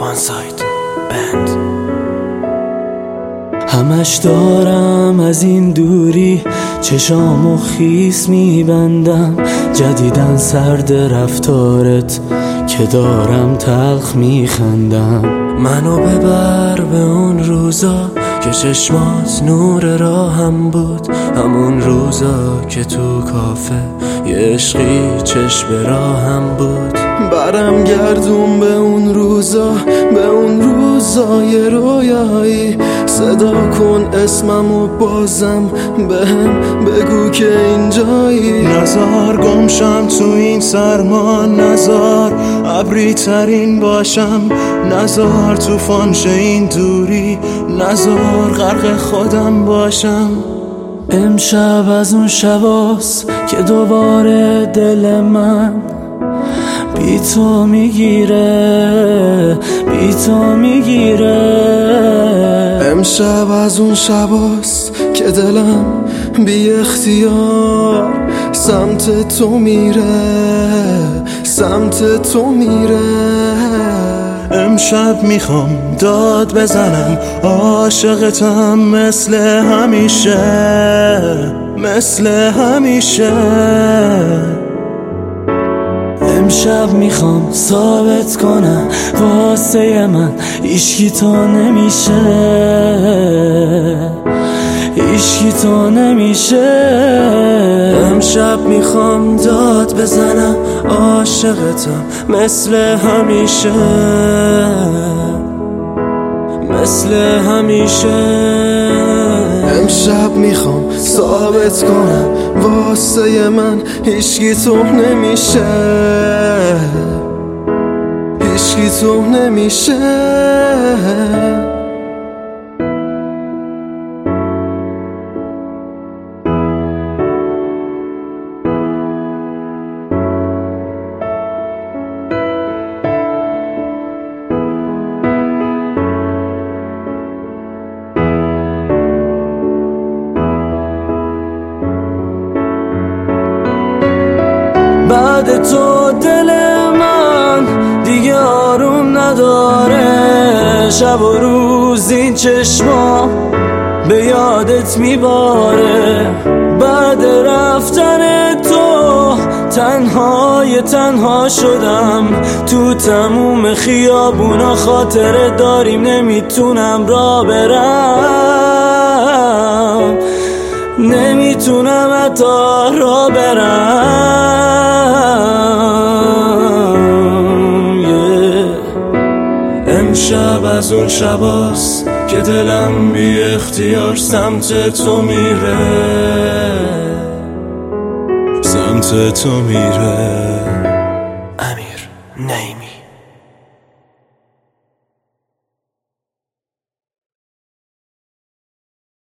One-Side Band. همش دارم از این دوری چشامو خیس میبندم، جدیدن سرد رفتارت که دارم تلخ میخندم. منو ببر به اون روزا که چشمات نور راهم بود، همون روزا که تو کافه یه عشقی چشم راهم بود. برم گردون به اون روزا، به اون روزای رویایی. صدا کن اسممو بازم بهم بگو که اینجایی. نزار گمشم تو این سرما، نزار ابری ترین باشم، نزار طوفان شه این دوری، نزار غرق خودم باشم. امشب از اون شباست که دوباره دل من بی تو میگیره، بی تو میگیره. امشب از اون شباست که دلم بی اختیار سمت تو میره، سمت تو میره. امشب میخوام داد بزنم، عاشقتم مثل همیشه، مثل همیشه. امشب میخوام ثابت کنم واسه من هیچکی تو نمیشه، هیچکی تو نمیشه. امشب میخوام داد بزنم، عاشقتم مثل همیشه، مثل همیشه. امشب میخوام ثابت کنم واسه من هیچکی تو نمیشه، هیچکی تو نمیشه. بعد تو دل من دیگه آروم نداره، شب و روز این چشما به یادت میباره. بعد رفتن تو تنهای تنها شدم، تو تموم خیابونا خاطره داریم نمیتونم را برم، نمیتونم حتی را برم. امشب از اون شباست که دلم بی اختیار سمت تو میره، سمت تو میره. امیر نعیمی.